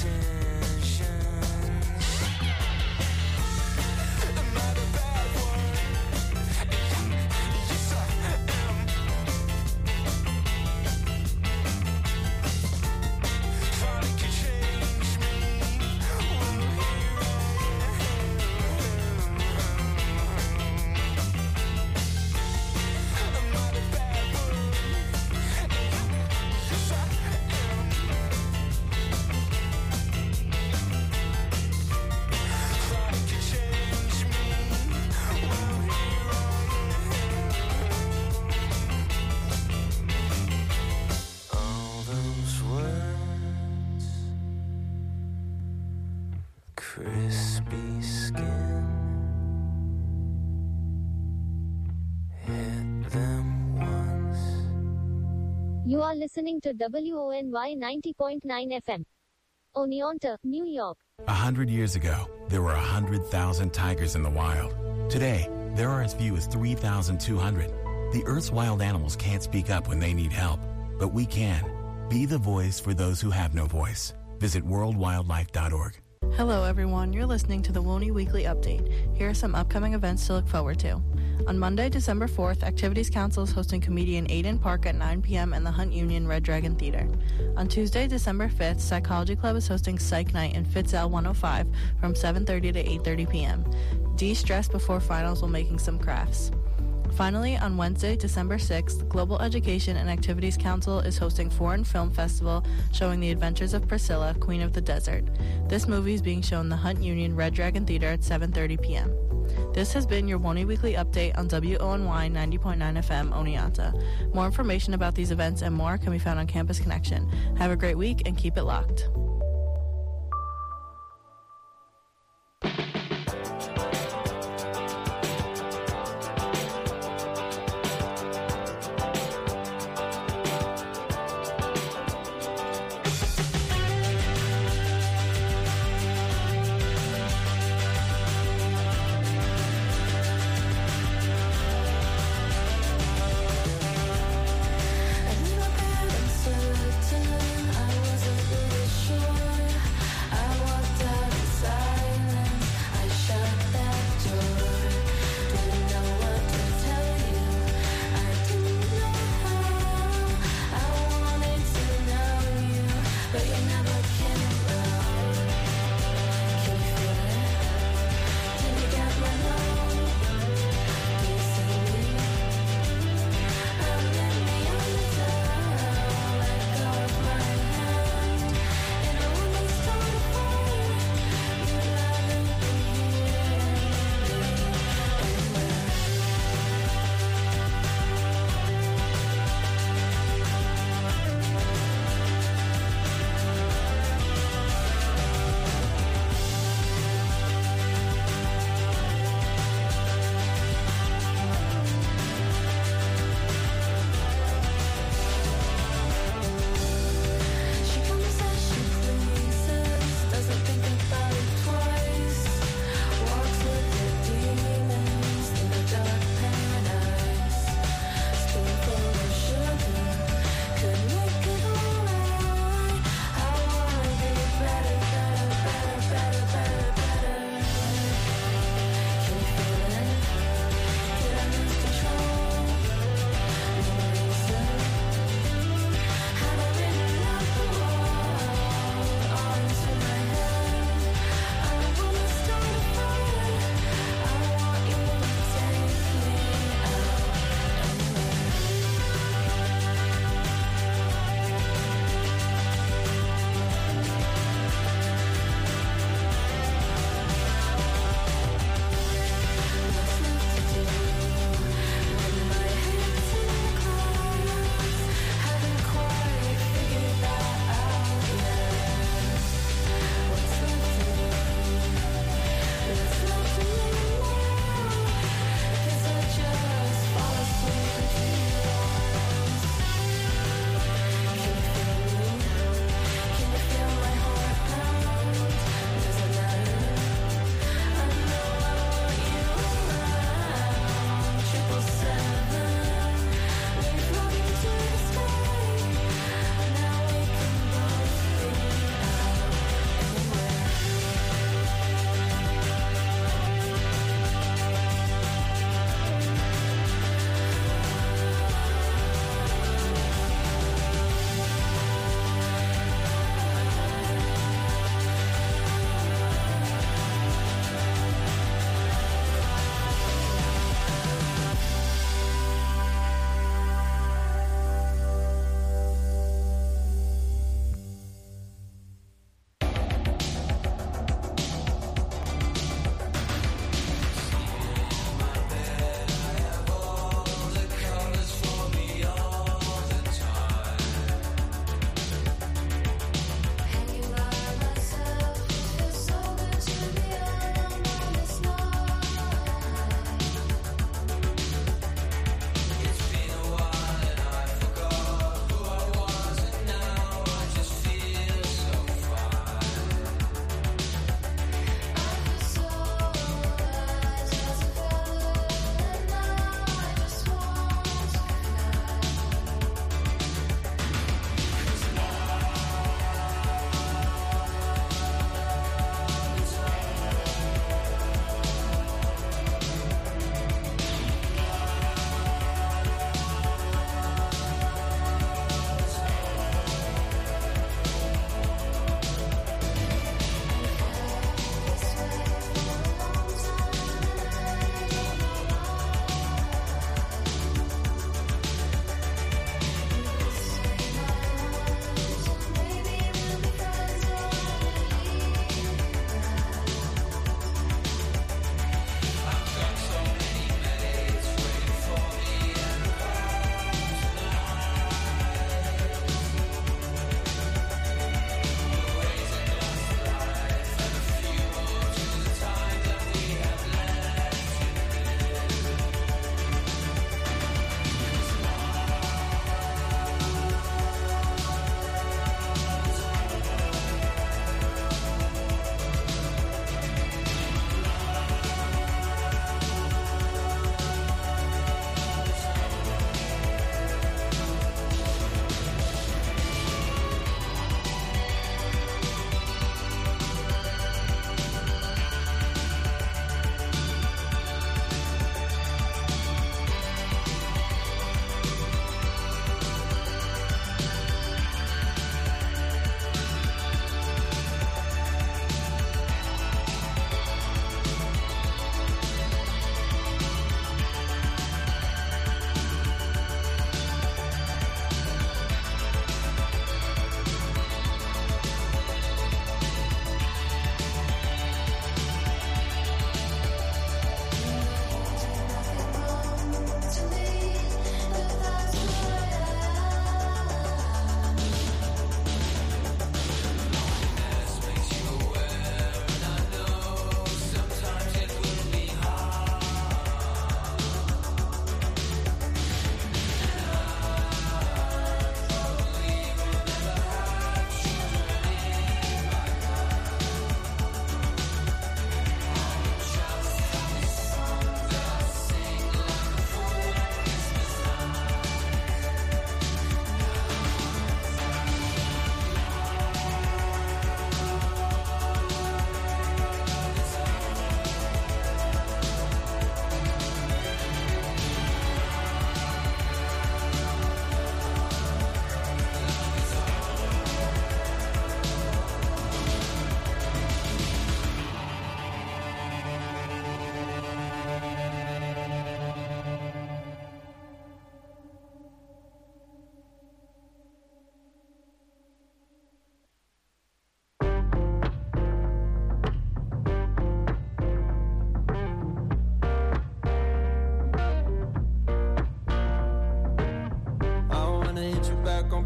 crispy skin. Hit them once. You are listening to WONY 90.9 FM. Oneonta, New York. 100 years ago, there were 100,000 tigers in the wild. Today, there are as few as 3,200. The Earth's wild animals can't speak up when they need help, but we can. Be the voice for those who have no voice. Visit worldwildlife.org. Hello everyone, you're listening to the WONY Weekly Update. Here are some upcoming events to look forward to. On Monday, December 4th, Activities Council is hosting comedian Aiden Park at 9 p.m. in the Hunt Union Red Dragon Theater. On Tuesday, December 5th, Psychology Club is hosting Psych Night in Fitz-El 105 from 7:30 to 8:30 p.m. De-stress before finals while making some crafts. Finally, on Wednesday, December 6th, Global Education and Activities Council is hosting Foreign Film Festival showing The Adventures of Priscilla, Queen of the Desert. This movie is being shown in the Hunt Union Red Dragon Theater at 7:30 p.m. This has been your WONY Weekly Update on WONY 90.9 FM, Oneonta. More information about these events and more can be found on Campus Connection. Have a great week and keep it locked. I wasn't really sure.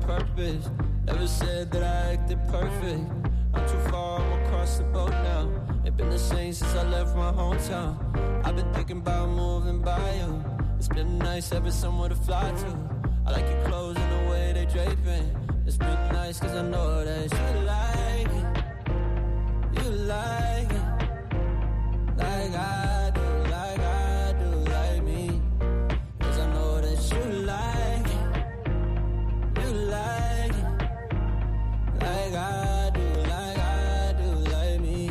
purpose. Never said that I acted perfect. I'm too far, I'm across the boat now. Ain't been the same since I left my hometown. I've been thinking about moving by you. It's been nice having somewhere to fly to. I like your clothes and the way they draping. It's been nice cause I know that you like it. You like it. Like I do, like I do, like me. Cause I know that you like it. You like it. Like I do, like I do, like me.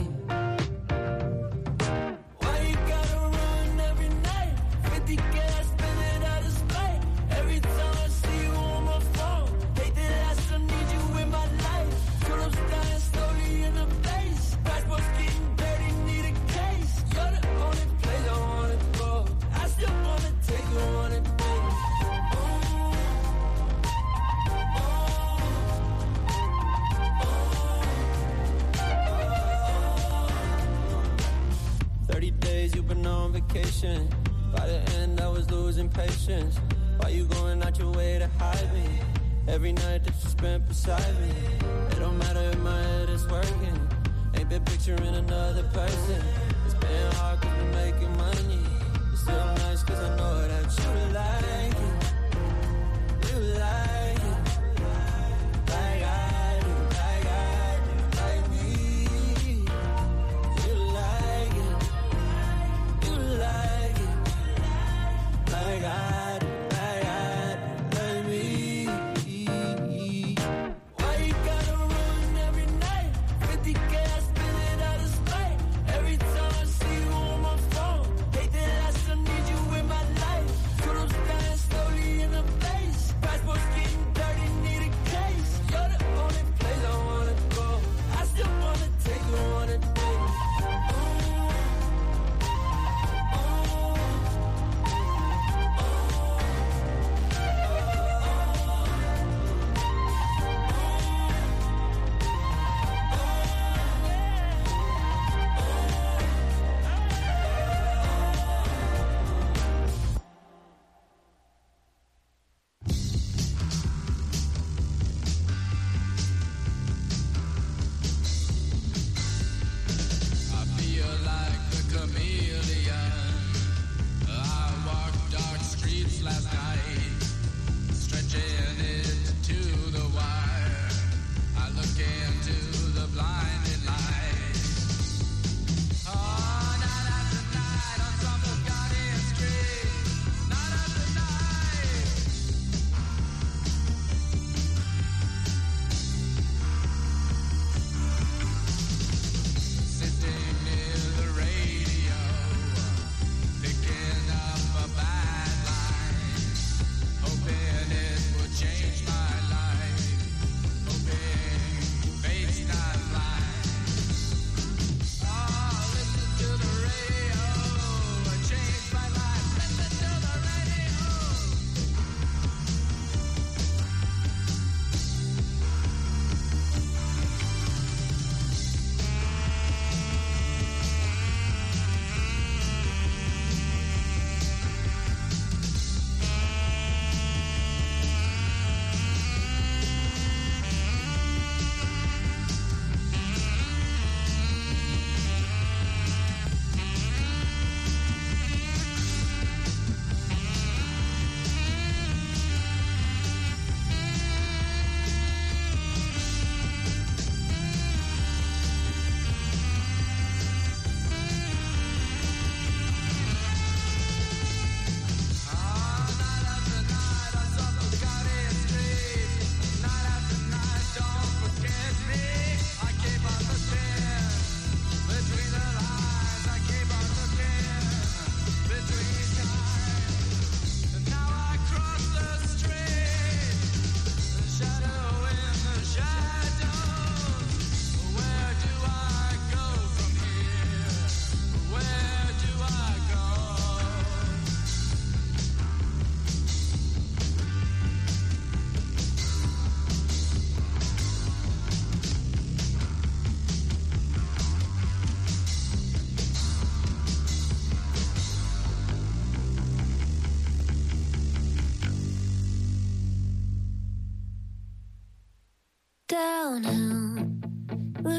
Why you gotta run every night? 50 gas, spend it out of spite. Every time I see you on my phone, hate that I still need you in my life. Tulips dying slowly in the face. Passports getting dirty, need a case. You're the only place I wanna go. I still wanna take you on a date. 30 days you've been on vacation. By the end I was losing patience. Why you going out your way to hide me? Every night that you spent beside me. It don't matter if my head is working. Ain't been picturing another person. It's been hard cause we're making money. It's still nice cause I know that you like it. You like it. Like I do, like I do, like me. You like it. You like it. Like I do, like I do, like me. Why you gotta run every night? 50 gas, spend it out of spite. Every time I see you on my phone, hate that I still need you in my life. Tulips dying slowly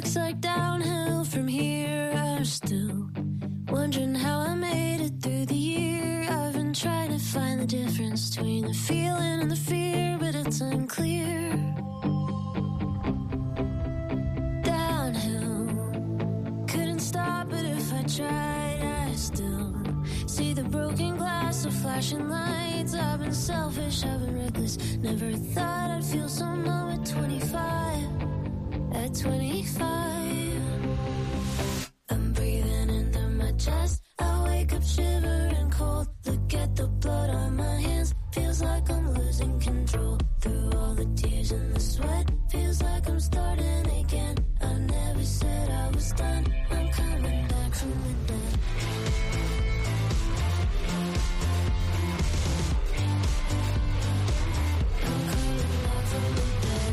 Looks like downhill from here. I'm still wondering how I made it through the year. I've been trying to find the difference between the feeling and the fear, but it's unclear. Downhill, couldn't stop it if I tried. I still see the broken glass, the flashing lights. I've been selfish, I've been reckless. Never thought I'd feel so numb at 25. At 25, I'm breathing in through my chest. I wake up shivering cold. Look at the blood on my hands. Feels like I'm losing control. Through all the tears and the sweat, feels like I'm starting again. I never said I was done. I'm coming back from the dead. I'm coming back from the dead.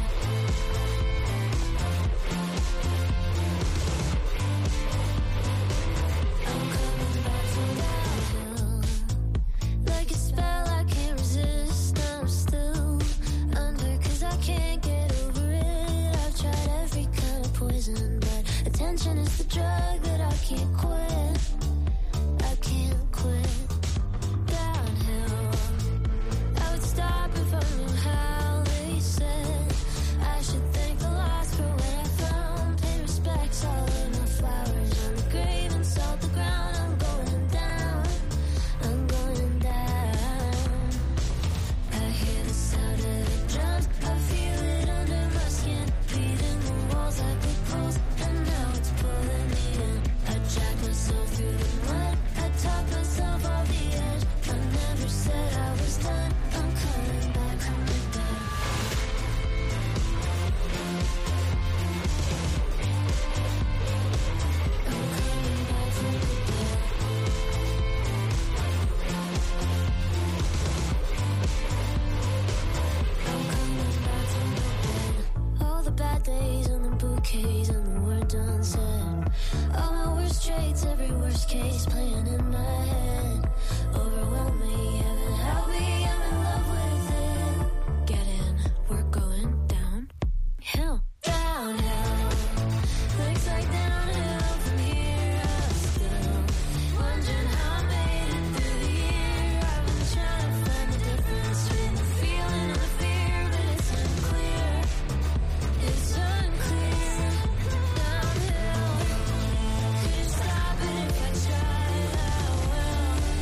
I'm coming back from that hill. Like a spell I can't resist. I'm still under, 'cause I can't get over it. I've tried every kind of poison, but attention is the drug that I can't quit. I can't quit. Downhill, I would stop if I knew how. They said I should thank the lost for what I found. Pay respects, all of my flowers on the grave and salt the ground. I'm going down, I'm going down. I hear the sound of the drums, I feel it under my skin, beating the walls like big poles, and now it's pulling me in. I drag myself through the mud, I talk myself off the edge. I never said I was done. I'm coming back from the dead. I'm coming back from the dead. I'm coming back from the dead. All the bad days and the bouquets and the words unsaid. All my worst traits, every worst case playing in my head. Overwhelm me, heaven help me, I'm in love with it. Get in, we're going down. Hill, downhill. Looks like downhill from here. I'm still wondering how I made it through the year. I've been trying to find the difference between the feeling and the fear, but it's unclear. It's unclear. Downhill, couldn't stop it if I tried. Oh well.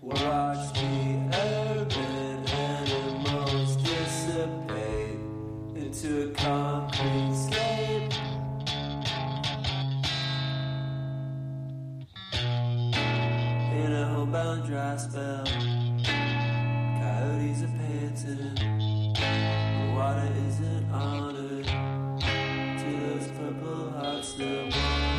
Watch the urban animals dissipate into a concrete scape. In a homebound dry spell, coyotes are panting. The water isn't honored to those purple hearts that wander.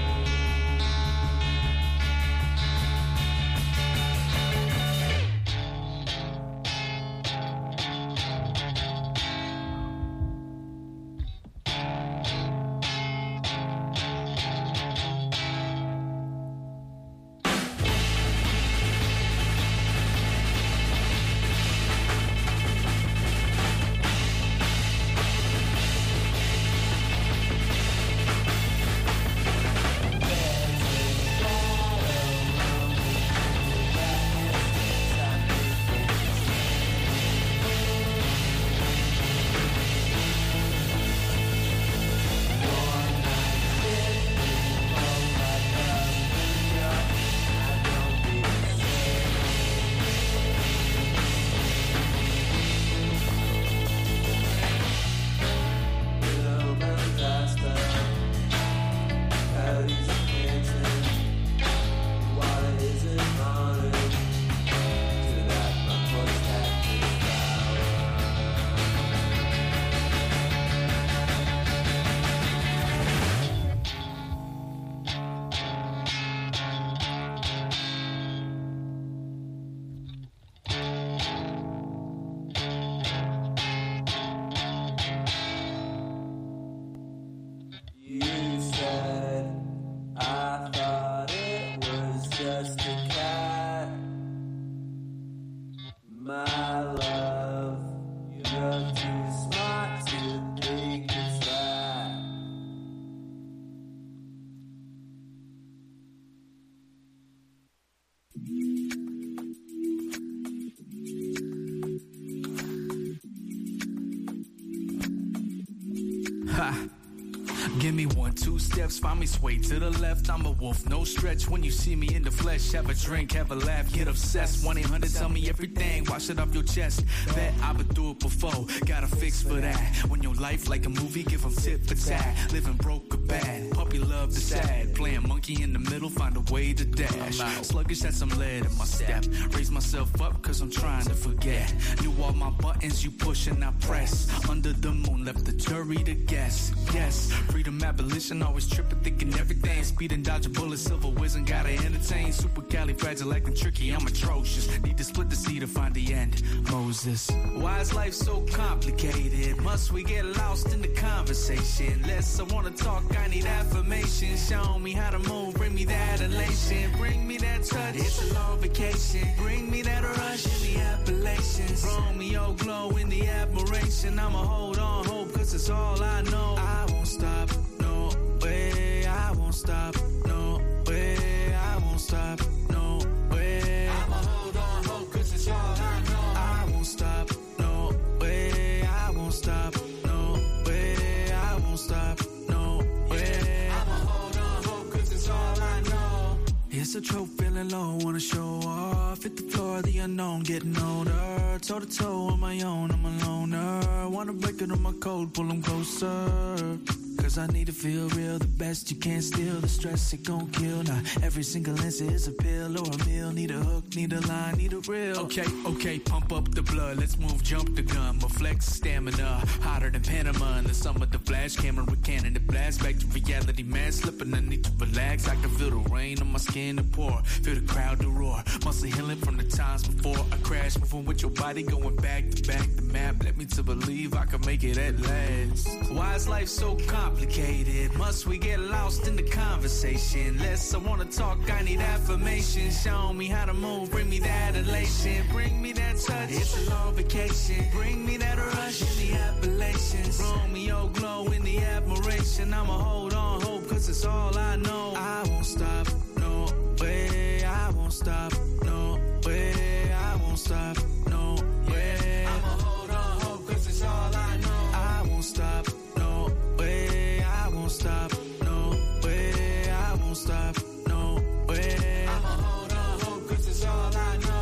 Give me 1, 2 steps, find me sway to the left. I'm a wolf, no stretch. When you see me in the flesh, have a drink, have a laugh, get obsessed. 1-800, tell me everything, wash it off your chest. Bet I've been through it before, got a fix for that. When your life like a movie, give them tit for tat. Living broke or bad, puppy love the sad. Playing monkey in the middle, find a way to dash. Sluggish, had some lead in my step. Raise myself up, cause I'm trying to forget. Knew all my buttons, you push and I press. Under the moon, left the jury to guess. Yes, freedom abolition, always tripping, thinking everything. Speed and dodge a bullet, silver whizzing, gotta entertain. Super califragilistic tricky, I'm atrocious. Need to split the sea to find the end. Moses, why is life so complicated? Must we get lost in the conversation? Less I wanna talk, I need affirmation. Show me how to move, bring me that elation. Bring me that touch, it's a long vacation. Bring me that rush in the Appalachians. Romeo glow in the admiration. I'ma hold on, hope, cause it's all I know. I won't stop, no way. I won't stop, no way. I won't stop, no way. I'ma hold on, hope, cause it's all I know. I won't stop, no way. I won't stop, no way. I won't stop, no way. I'ma hold on, hope, cause it's all I know. It's a trope, feeling low, wanna show off. Hit the floor, the unknown, getting older. Toe to toe on my own, I'm a loner. Wanna break it on my code, pull them closer. Cause I need to feel real, the best you can't steal. The stress it gon' kill. Now every single answer is a pill or a meal. Need a hook, need a line, need a reel. Okay, pump up the blood, let's move, jump the gun. My flex stamina, hotter than Panama. In the summer, the flash camera cannon, it blast back to reality. Man, slipping, I need to relax. I can feel the rain on my skin to pour. Feel the crowd to roar. Muscle healing from the times before I crashed. Moving with your body, going back to back. The map led me to believe I can make it at last. Why is life so complicated? Must we get lost in the conversation? Less I wanna talk, I need affirmation. Show me how to move, bring me that elation. Bring me that touch, it's a long vacation. Bring me that rush in the Appalachians. Romeo glow in the admiration. I'ma hold on, hope, cause it's all I know. I won't stop, no way. I won't stop, no way. I won't stop, no way. I'ma hold on, hope, cause it's all I know. I won't stop, no way. I won't stop, no way. I won't stop, no way. I'ma hold on, hope, cause it's all I know.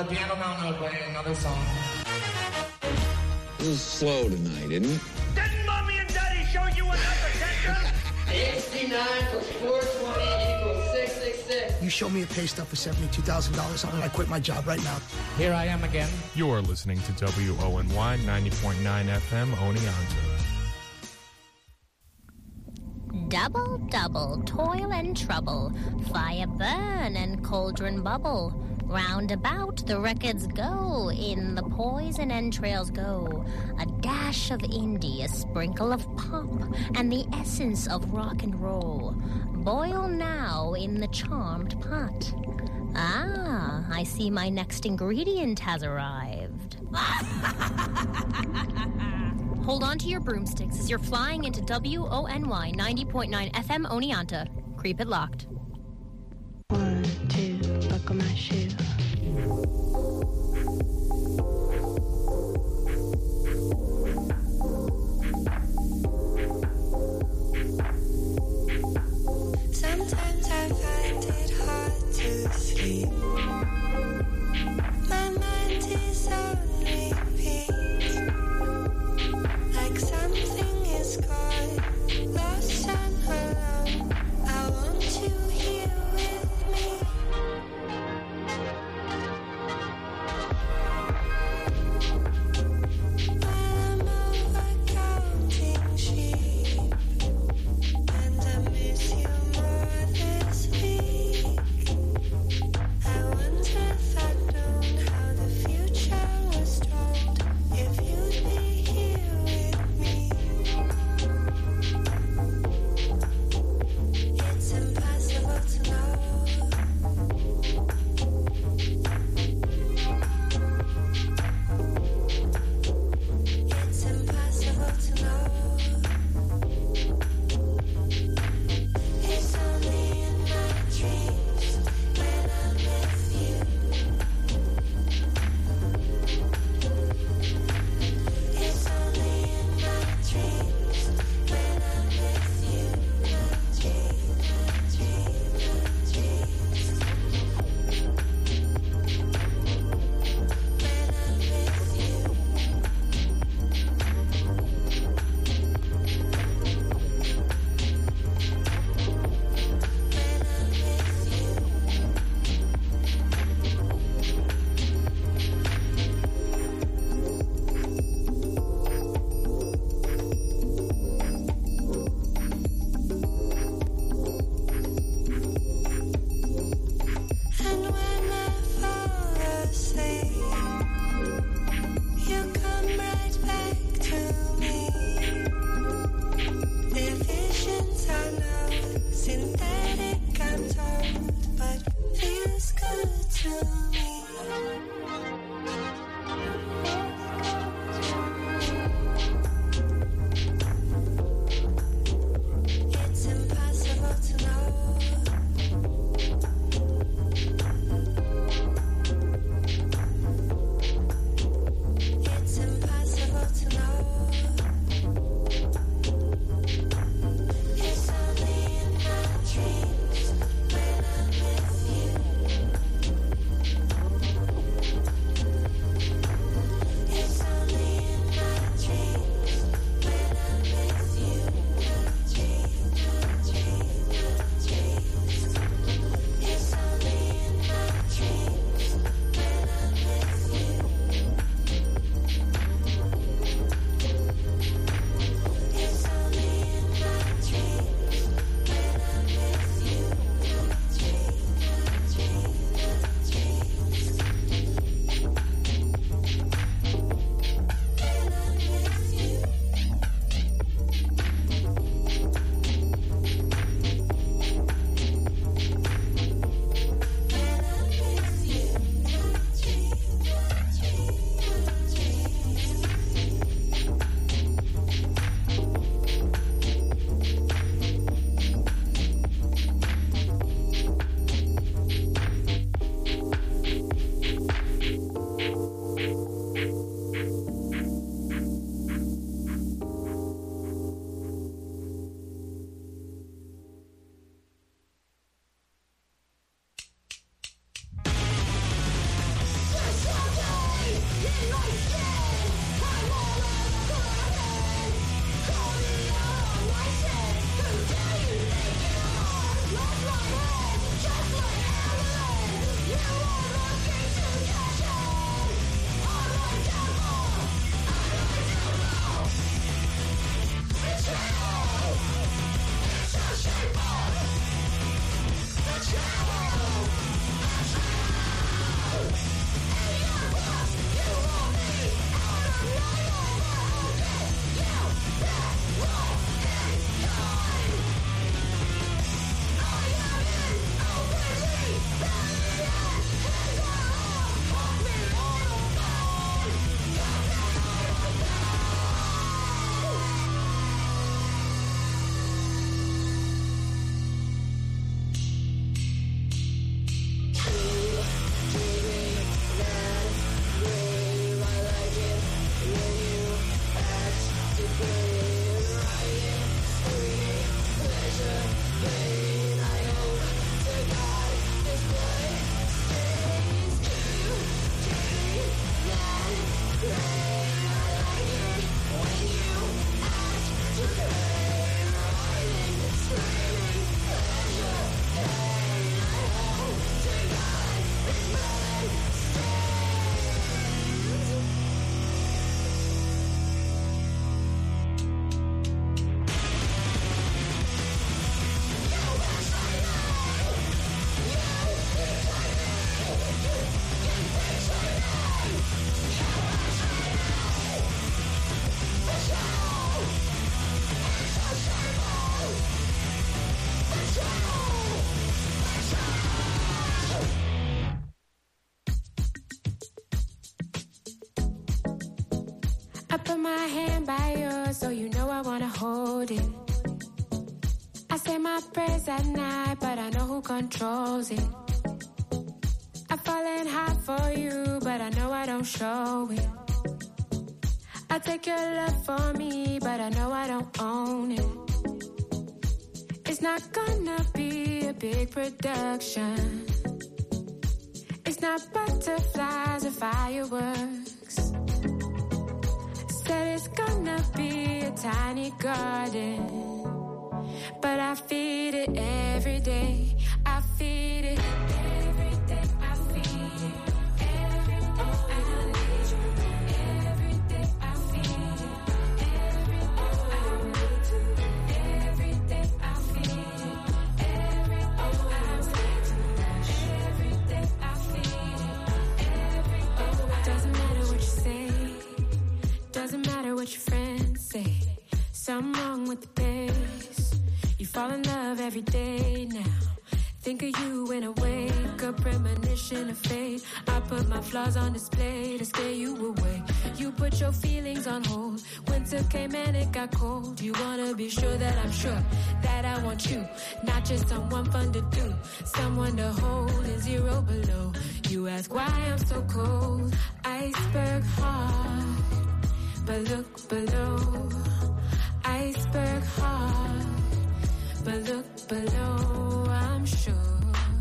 the piano now, I'm going to play another song. This is slow tonight, isn't it? Didn't Mommy and Daddy show you enough attention? 69 plus 420 equals 666. You show me a pay stub for $72,000 on it, I quit my job right now. Here I am again. You're listening to WONY 90.9 FM, Oneonta. Double, double, toil and trouble, fire burn and cauldron bubble. Round about the records go, in the poison entrails go. A dash of indie, a sprinkle of pop, and the essence of rock and roll. Boil now in the charmed pot. Ah, I see my next ingredient has arrived. Hold on to your broomsticks as you're flying into WONY 90.9 FM Oneonta. Creep it locked. 1, 2, buckle my shoe. Sometimes I find it hard to sleep. My mind is on repeat. Like something is gone, lost and alone. I want you here with me. I put my hand by yours, so you know I wanna hold it. I say my prayers at night, but I know who controls it. I'm falling hard for you, but I know I don't show it. I take your love for me, but I know I don't own it. It's not gonna be a big production. It's not butterflies or fireworks. Said it's gonna be a tiny garden, but I feed it every day. I feed it every day. I feed it every day. I need you every day. I feed it every day. I need to every day. I feed it every day. I need to every day. I feed it every day. Doesn't matter what you say. Doesn't matter what your friends say. Something wrong with the pace. You fall in love every day now. Think of you when I wake up, premonition of fate. I put my flaws on display to scare you away. You put your feelings on hold. Winter came and it got cold. You wanna be sure that I'm sure that I want you. Not just someone fun to do, someone to hold and zero below. You ask why I'm so cold. Iceberg heart, but look below. Iceberg heart, but look below. I'm sure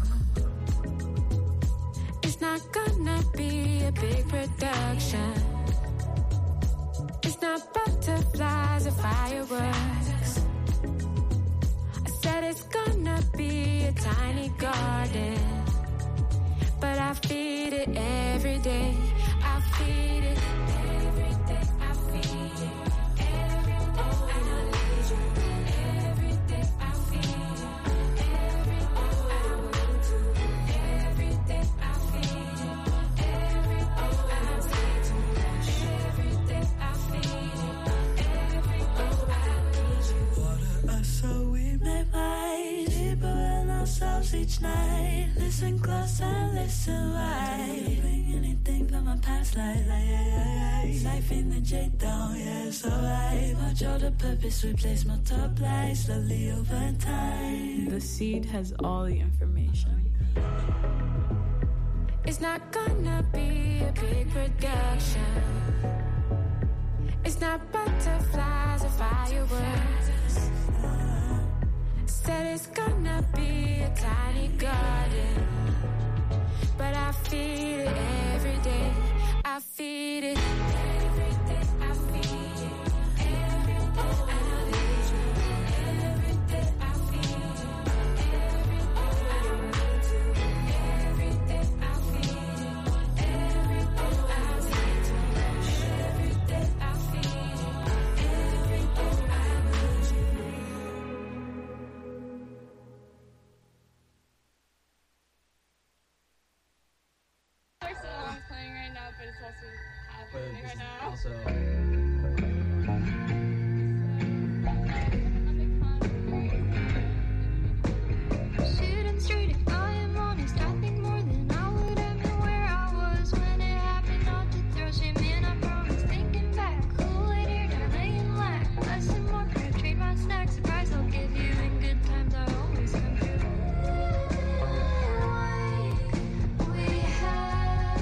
it's not gonna be a big production. It's not butterflies or fireworks. I said it's gonna be a tiny garden, but I feed it every day. I feed it every day. I feed it every day. And I need you every day. I feed it every day. I want to every day. I feed it every day. I need too much every day. I feed it every day. I need you. Water us so we may fight deeper in ourselves each night. Listen close and listen right. Bring anything from my past life, life in the J down, yeah, it's alright. Watch all the purpose we place, multiply slowly over time. The Seed has all the information. It's not gonna be a big production. It's not butterflies or fireworks. Said it's gonna be a tiny garden, but I feed it every day. I feed it every day. I feed it every day. And I need you every day. I feed it every day. I want to every day. I but this is also. Shooting straight, if I am honest, I think more than I would admit where I was when it happened. Not to throw shame in, I promise. Thinking back, Kool-Aid here, delaying lack. Less and more, crap, trade my snacks. Surprise I'll give you in good times, I always come through. We had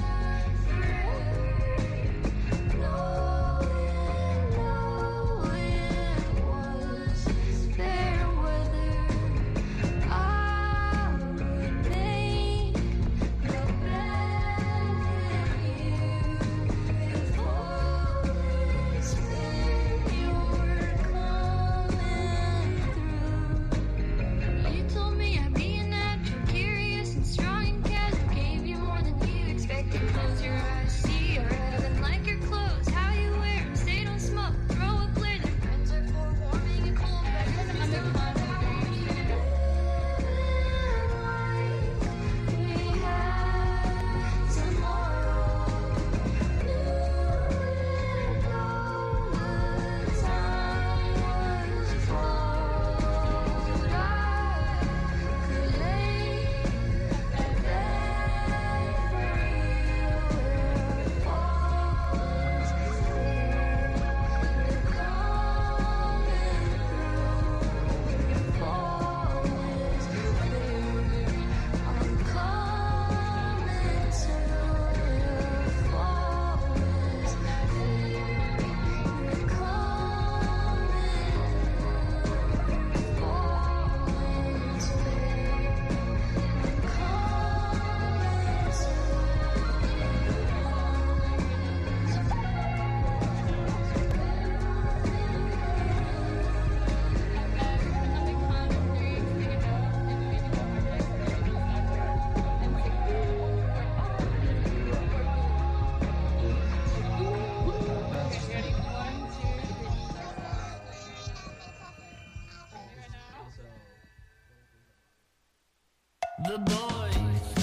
The boys.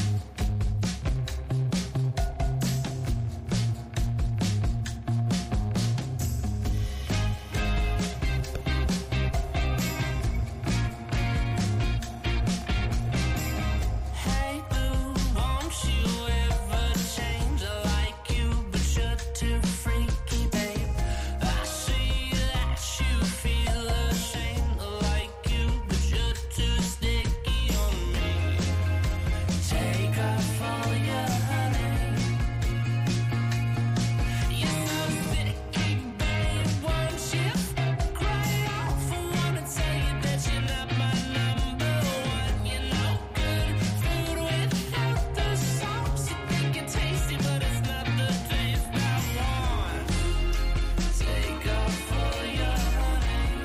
Hey boo, won't you ever change? I like you, but you're too freaky, babe. I see that you feel ashamed. I like you, but you're too sticky on me. Take off all your honey. You're so sticky, babe. Won't you cry off? I wanna tell you that you're not my number one. You're no good food without the sauce. You think it's tasty, but it's not the taste I want. Take off all your honey.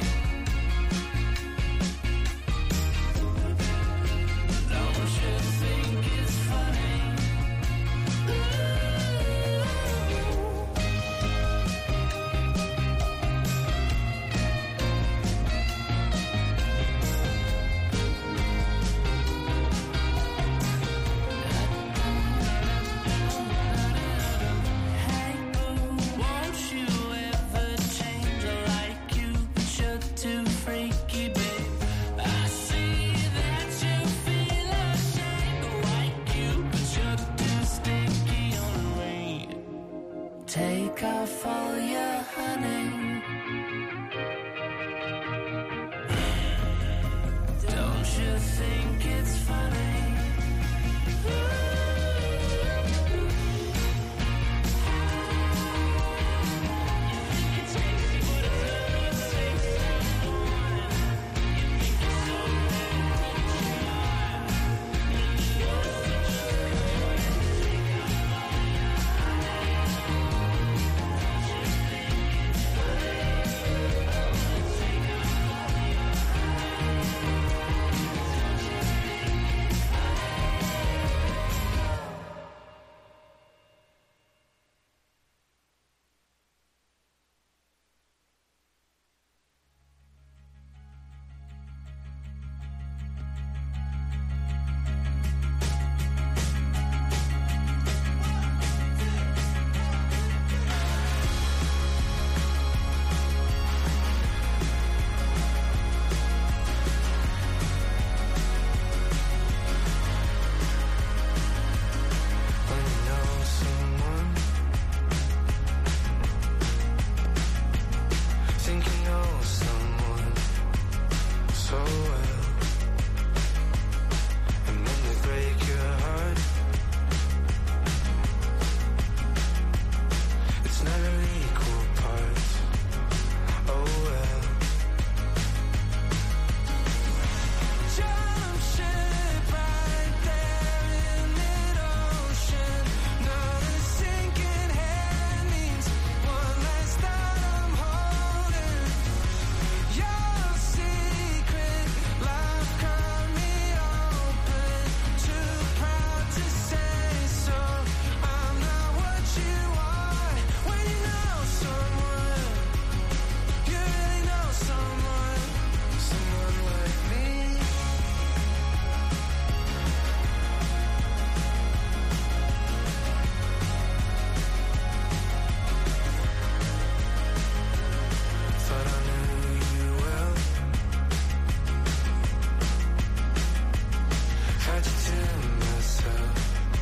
Don't you think it's funny? Hey boo, won't you ever change? I like you, but you're too freaky, babe. I see that you feel ashamed. I like you, but you're too sticky on me. Take off all your honey. Don't you think it's funny? tried to tell myself.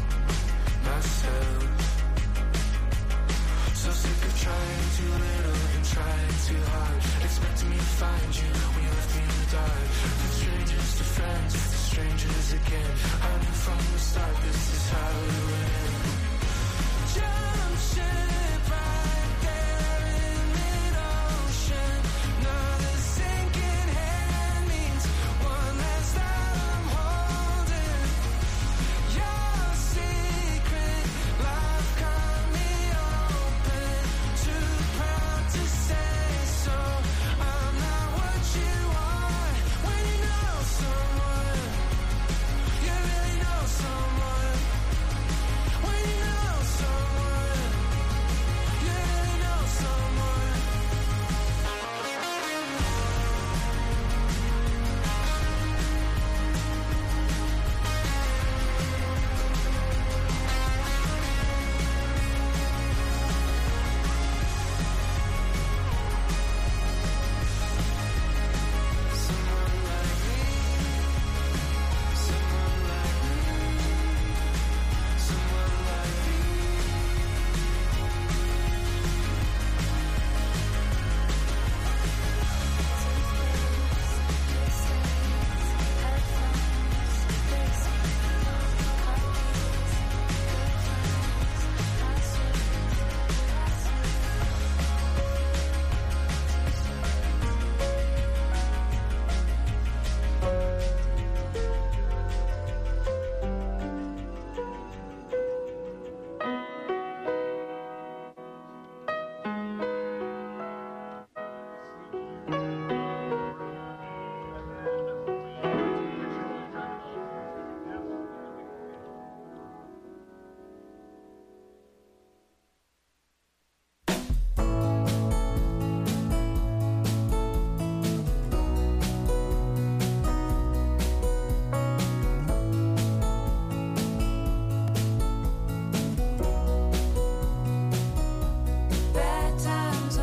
So sick of trying too little and trying too hard, expecting me to find you when you left me in the dark. From strangers to friends, to strangers again. I knew from the start this is how it would end. Jump ship right there in mid-ocean. Now the sinking hand means one less that I'm holding. Your secret life cut me open. Too proud to say so. I'm not what you want. When you know someone, you really know someone. When you know someone, you really know someone. Someone like me, someone like me, someone like me. Bad times,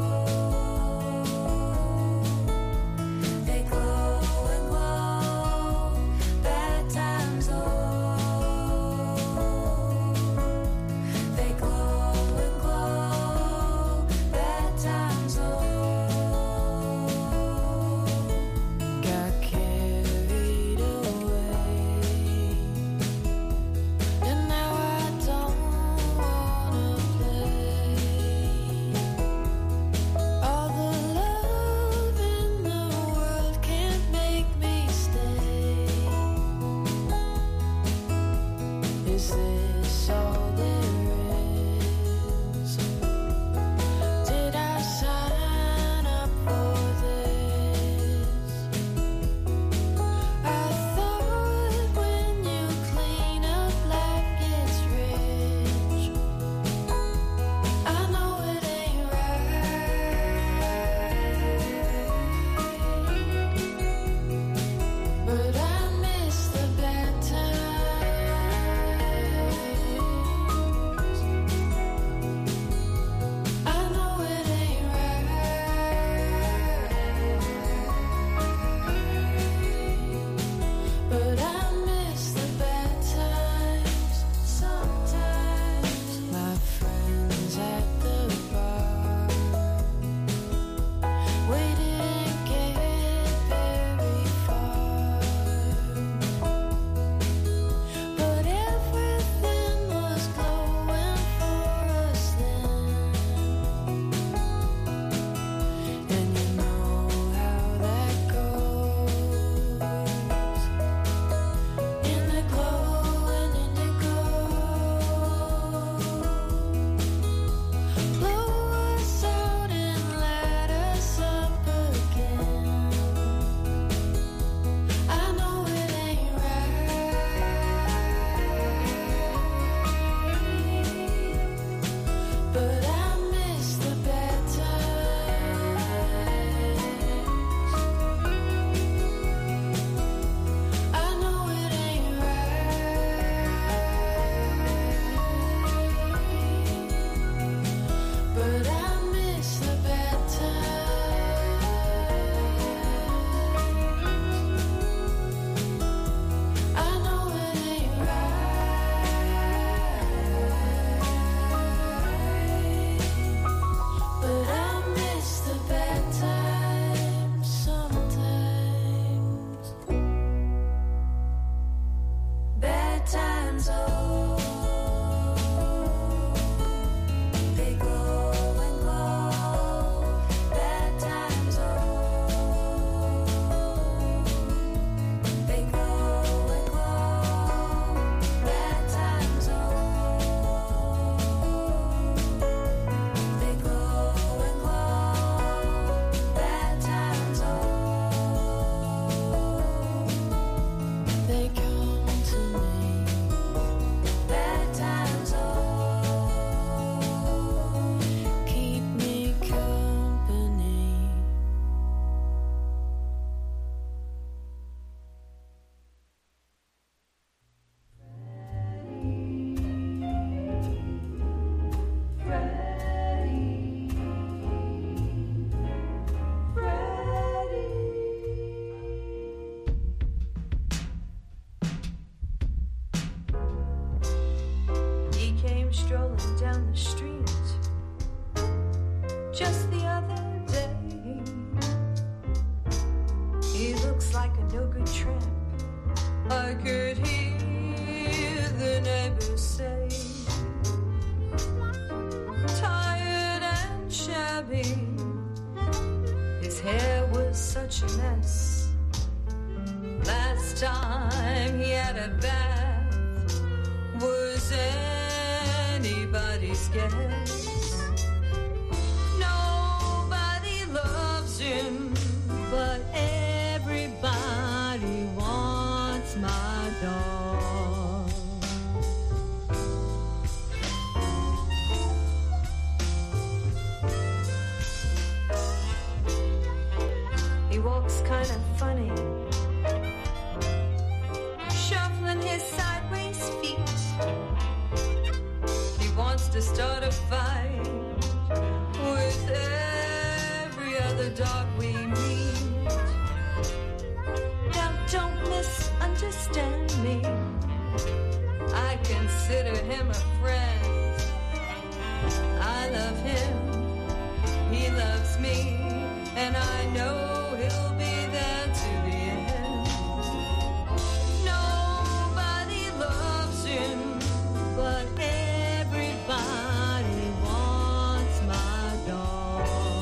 they glow and glow. Bad times, they glow and glow. Bad times, got carried away, and now I don't wanna play. All the love in the world can't make me stay. Is this all there is? Did I sign up for this? I thought when you clean up, life gets rich. I know it ain't right, but I miss the bad times. strolling down the street just the other day. He looks like a no-good tramp. I could hear the neighbors say, tired and shabby. His hair was such a mess. Last time he had a bath was anybody's guess. Nobody loves him, but everybody wants my dog. He walks kind of funny, shuffling his sideways feet. He wants to start a fight with every other dog we meet. Now don't misunderstand me, I consider him a friend. I love him, he loves me, and I know he'll be there to the end. Nobody loves him, but everybody wants my dog.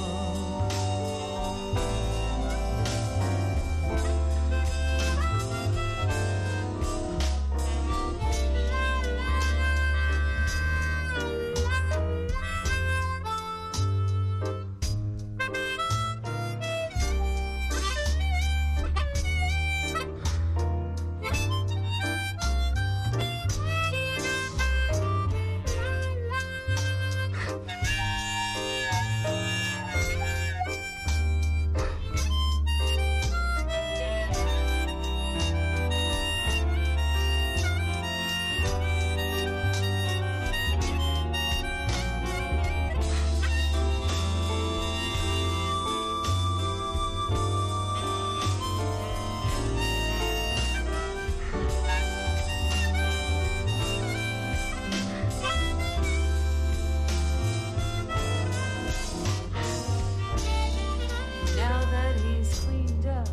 Now that he's cleaned up,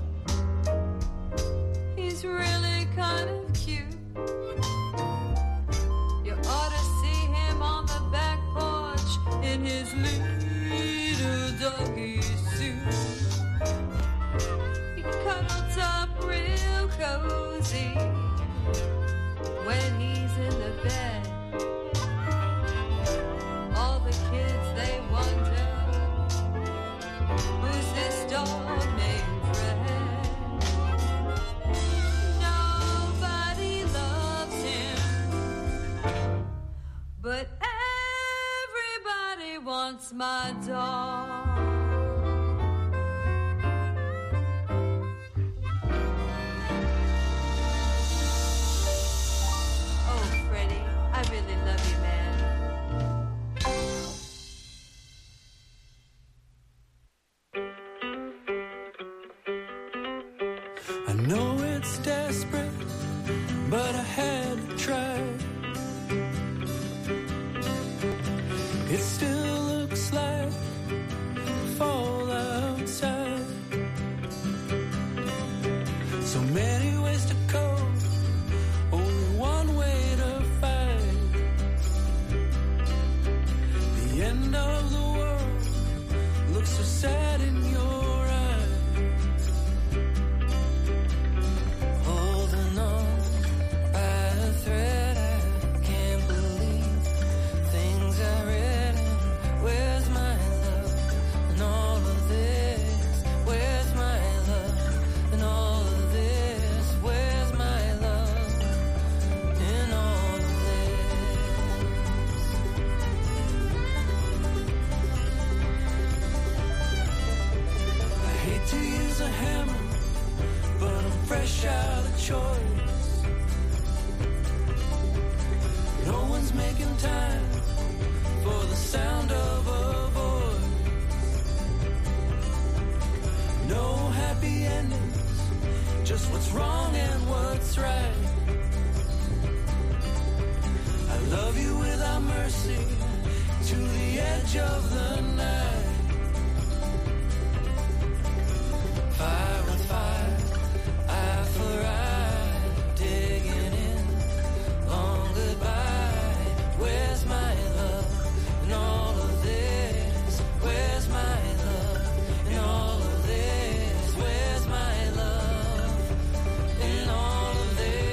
he's really kind of cute. You ought to see him on the back porch in his little doggy suit. He cuddles up real cozy when he's in the bed. All the kids, they wonder, who's this dog named Fred? Nobody loves him, but everybody wants my dog. Oh, Freddie, I really love you, man. I know it's desperate, but I had to try. It still looks like mercy to the edge of the night. Fire with fire, eye for eye, digging in, long goodbye. Where's my love in all of this? Where's my love in all of this? Where's my love in all of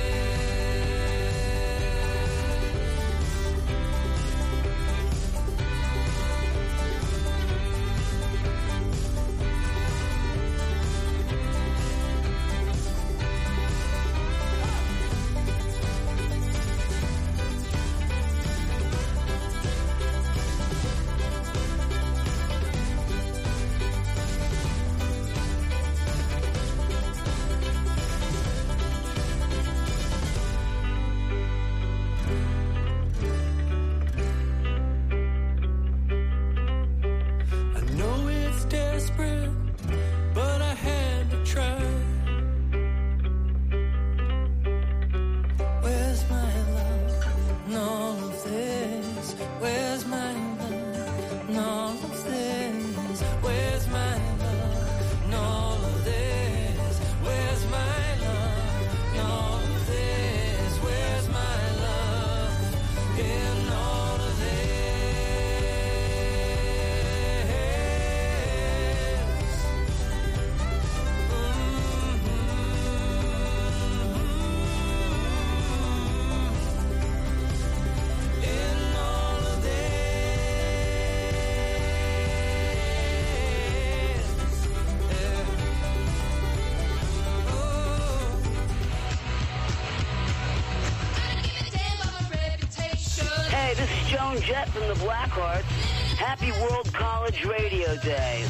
Jet from the Blackhearts. Happy World College Radio Day.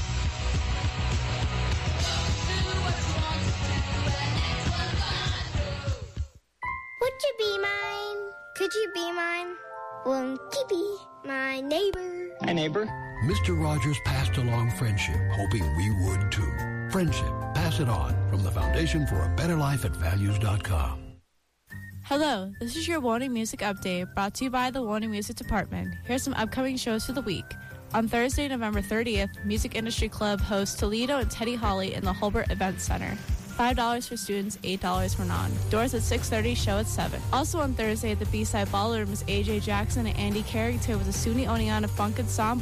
Would you be mine? Could you be mine? Won't you be my neighbor? Hi, neighbor. Mr. Rogers passed along friendship, hoping we would too. Friendship. Pass it on. From the Foundation for a Better Life at Values.com. Hello, this is your Warning Music Update brought to you by the Warning Music Department. Here's some upcoming shows for the week. On Thursday, November 30th, Music Industry Club hosts Toledo and Teddy Holly in the Holbert Event Center. $5 for students, $8 for non. Doors at 6:30, show at 7. Also on Thursday at the B-Side Ballroom is AJ Jackson and Andy Carrington with a SUNY Oneonta Funk Ensemble